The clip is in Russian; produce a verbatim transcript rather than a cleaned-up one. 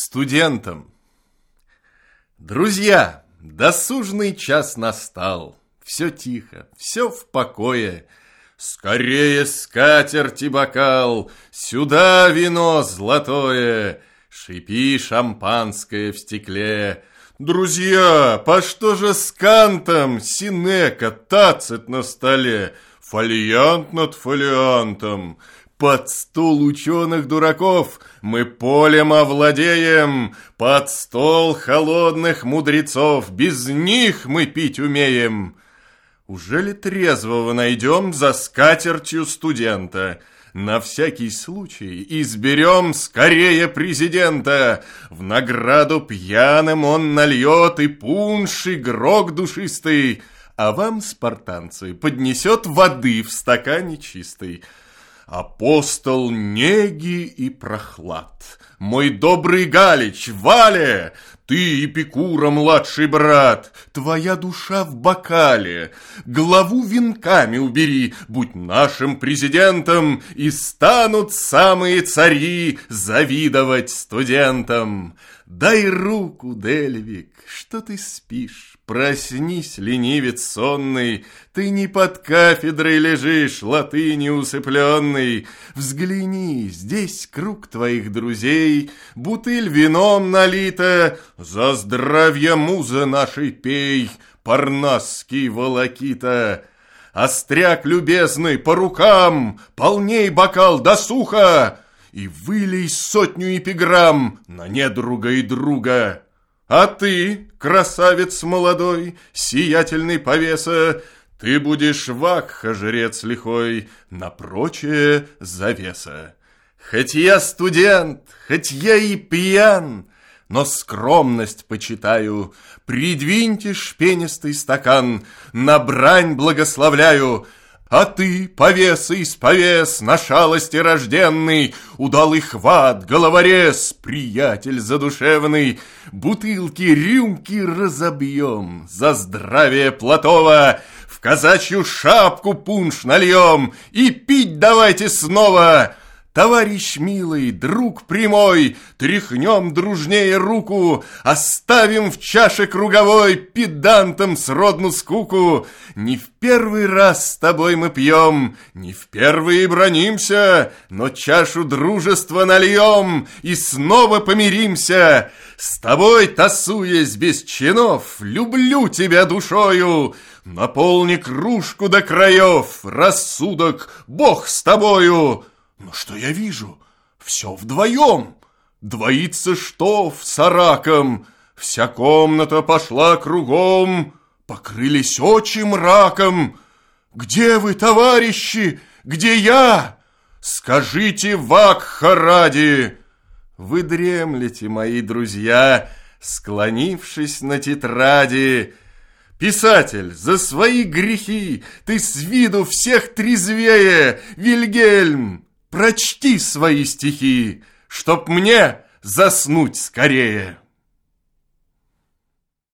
Студентам. Друзья, досужный час настал. Все тихо, все в покое. Скорее скатерть и бокал, сюда вино золотое, шипи шампанское в стекле. Друзья, по что же с Кантом Синека, Тацит на столе, фолиант над фолиантом? Под стол ученых дураков мы полем овладеем, под стол холодных мудрецов без них мы пить умеем. Уже ли трезвого найдем за скатертью студента? На всякий случай изберем скорее президента. В награду пьяным он нальет и пунш, и грог душистый, а вам, спартанцы, поднесет воды в стакане чистой. Апостол неги и прохлад, мой добрый Галич, Валя, ты Эпикура младший брат, твоя душа в бокале, главу венками убери, будь нашим президентом, и станут самые цари завидовать студентам. Дай руку, Дельвик, что ты спишь? Проснись, ленивец сонный, ты не под кафедрой лежишь, латыни усыпленный. Взгляни, здесь круг твоих друзей, бутыль вином налита, за здравие музы нашей пей, парнасский волокита. Остряк любезный, по рукам, полней бокал до суха, и вылей сотню эпиграмм на недруга и друга. А ты, красавец молодой, сиятельный повеса, ты будешь вакха, жрец лихой, на прочее завеса. Хоть я студент, хоть я и пьян, но скромность почитаю. Придвиньте шпенистый стакан, на брань благословляю. А ты, повеса из повес, на шалости рожденный, удалый хват, головорез, приятель задушевный, бутылки, рюмки разобьем за здравие Платова, в казачью шапку пунш нальем и пить давайте снова. Товарищ милый, друг прямой, тряхнем дружнее руку, оставим в чаше круговой педантам сродну скуку. Не в первый раз с тобой мы пьем, не в первый и бранимся, но чашу дружества нальем и снова помиримся. С тобой, тасуясь без чинов, люблю тебя душою. Наполни кружку до краев, рассудок, Бог с тобою. Но что я вижу? Все вдвоем. Двоится штоф с араком. Вся комната пошла кругом. Покрылись очи мраком. Где вы, товарищи? Где я? Скажите, вакха ради. Вы дремлете, мои друзья, склонившись на тетради. Писатель, за свои грехи ты с виду всех трезвее, Вильгельм. Прочти свои стихи, чтоб мне заснуть скорее.